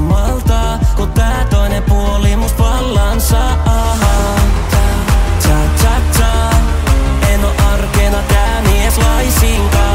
maltaa, kun tää toinen puoli must vallan saa. Ta ta ta, en oo arkena tää mies laisinkaan.